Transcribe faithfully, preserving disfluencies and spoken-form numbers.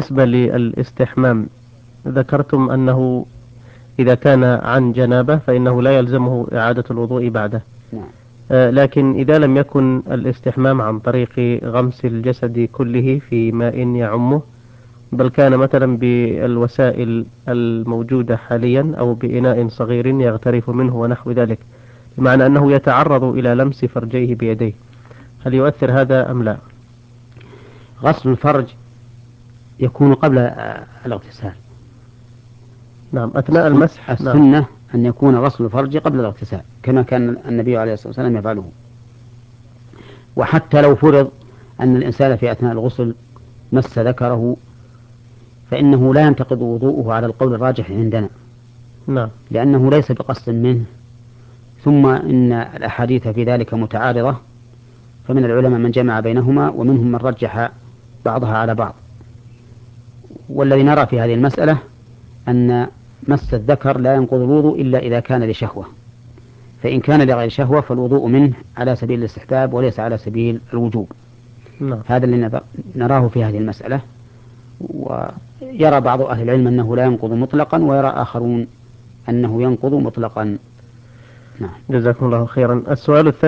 بالنسبة للاستحمام ذكرتم أنه إذا كان عن جنابة فإنه لا يلزمه إعادة الوضوء بعده. نعم. آه، لكن إذا لم يكن الاستحمام عن طريق غمس الجسد كله في ماء يعمه، بل كان مثلا بالوسائل الموجودة حاليا أو بإناء صغير يغترف منه ونحو ذلك، بمعنى أنه يتعرض إلى لمس فرجيه بيديه، هل يؤثر هذا أم لا؟ غسل الفرج يكون قبل آه، الاغتسال. نعم، أثناء المسح. نعم. السنة أن يكون غسل الفرج قبل الاغتسال كما كان النبي عليه الصلاة والسلام يفعله. وحتى لو فرض أن الإنسان في أثناء الغسل مس ذكره فإنه لا ينتقض وضوءه على القول الراجح عندنا، نعم. لأنه ليس بقصد منه، ثم إن الأحاديث في ذلك متعارضة، فمن العلماء من جمع بينهما ومنهم من رجح بعضها على بعض. والذي نرى في هذه المسألة أن مس الذكر لا ينقض الوضوء إلا إذا كان لشهوة، فإن كان لغير شهوة فالوضوء منه على سبيل الاستحباب وليس على سبيل الوجوب. نعم. هذا اللي نراه في هذه المسألة. ويرى بعض أهل العلم أنه لا ينقض مطلقا، ويرى آخرون أنه ينقض مطلقا. نعم. جزاكم الله خيرا. السؤال الثاني